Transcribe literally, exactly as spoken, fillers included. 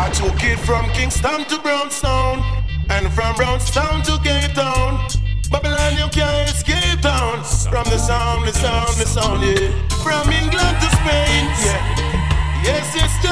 I took it from Kingston to Brownstown, and from Brownstown to Cape Town. Babylon, you can't escape town. From the sound, the sound, the sound, yeah. From England to Spain, yeah. Yes, yes,